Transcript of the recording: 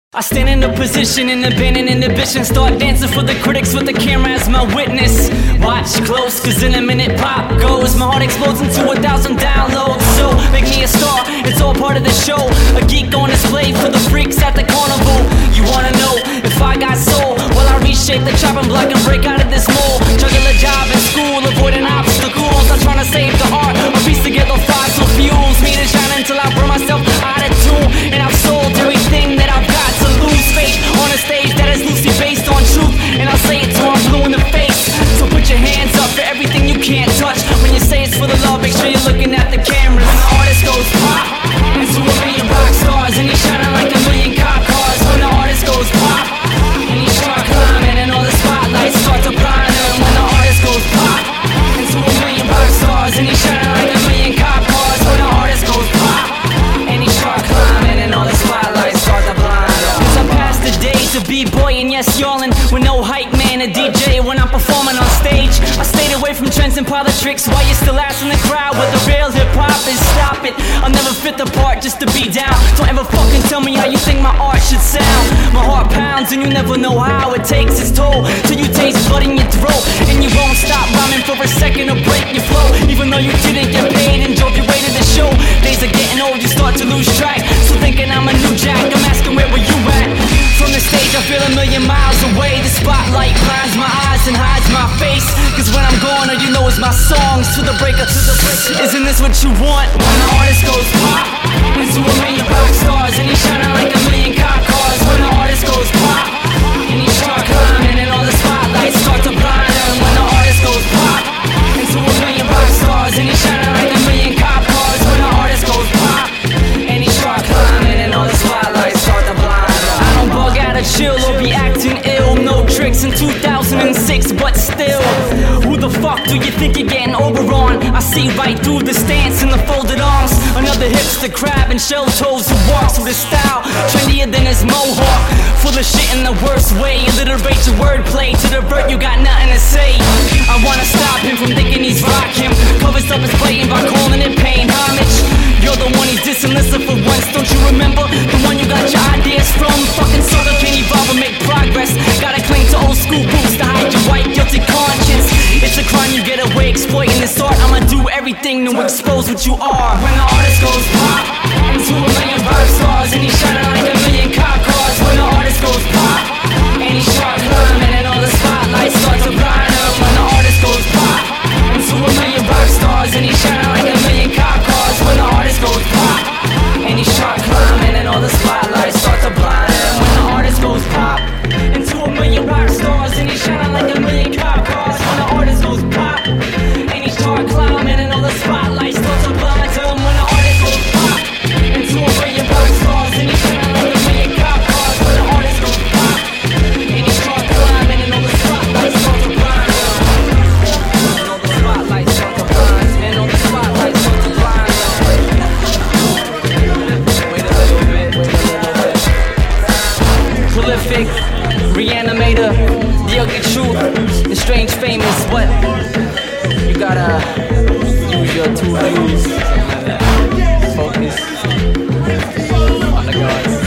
I stand in a position in abandoned inhibition. Start dancing for the critics with the camera as my witness. Watch close, cause in a minute pop goes. My heart explodes into 1,000 downloads. So make me a star, it's all part of the show. A geek on display for the freaks at the carnival. You wanna know if I got soul? Well, I reshape the chopping block and break out of this mold. Juggle a job in school, avoiding obstacles. I'm trying to save the art, a piece together fossil fuels. Me to shine until I burn myself out of tune. And I've sold everything that I've got to lose faith on a stage that is loosely based on truth. And I'll say it till I'm blue in the face. So put your hands up for everything you can't touch. When you say it's for the love, make sure you're looking at the camera. When the artist goes pop into a million rock stars, and he's shining like a million cop cars. When the artist goes pop and he start climbing, and all the spotlights start to blind him. When the artist goes pop into a million rock stars, and he's shining like a million cop cars. When the artist goes pop and he start climbing, and all the spotlights start to blind him. I passed the days of b-boy and yes yawling with no hype man, a DJ when I'm performing on stage. I stayed away from trends and politics while you're still asking the crowd what the real hip-hop is. Stop it, I'll never fit the part just to be down. Don't ever fucking tell me how you think my art should sound. My heart pounds and you never know how it takes its toll, till you taste blood in your throat. And you won't stop rhyming for a second to break your flow, even though you didn't get paid and drove your way to the show. Days are getting old, you start to lose track. So thinking I'm a new jack, I'm asking where were you at? From the stage I feel a million miles away. The spotlight blinds my eyes and hides my face, cause when I'm gone all you know is my songs. To the breaker, isn't this what you want? When the artist goes pop into a million rock stars, and he's shining like a million cop cars. When the artist goes pop and he start climbing, and all the spotlights start to blind him. When the artist goes pop into a million rock stars, and he's shining like a million cop cars. When the artist goes pop and he start climbing, and all the spotlights start to blind him. I don't bug out of chill or be acting ill. No tricks in 2006, but still, who the fuck do you think you're getting over on? I see right through the stance and the folded arms. Another hipster crab and shell toes who walks with a style trendier than his mohawk. Full of shit in the worst way, alliterate your wordplay to divert, you got nothing to say. I wanna stop him from thinking he's rock him. Covers up his playing by calling it paying homage. You're the one he's dissing, listen for once. Don't you remember the one you got your ideas from? Fucking sucker, can't evolve or make progress. Gotta cling to old school boots to hide your white guilty conscience. It's a crime you get away exploiting this art. I'ma do everything to expose what you are. When the artist goes pop into a million rock stars, and he's shining like a million cop cars. When the artist goes pop and he start climbing, and all the spotlights start to blind him. When the artist goes pop into a million rock stars, and he's shining like a million cop cars. When the artist goes pop and he start climbing, and all the spotlights start to blind him. When the artist goes pop into a million rock stars, and he's shining like a million cop cars. When the artist goes pop and he start climbing, and all the spotlights start to blind him. When the artist goes pop into a million rock stars, and he's shining like a million cop cars. When the artist goes pop and he start climbing, and all the spotlights start to blind him. And all the spotlights start to blind him. And all the spotlights start to blind him. Wait a little bit, wait a little bit. Prolific, reanimator, the ugly truth, the strange famous, but you gotta use your two views. Focus on the gods.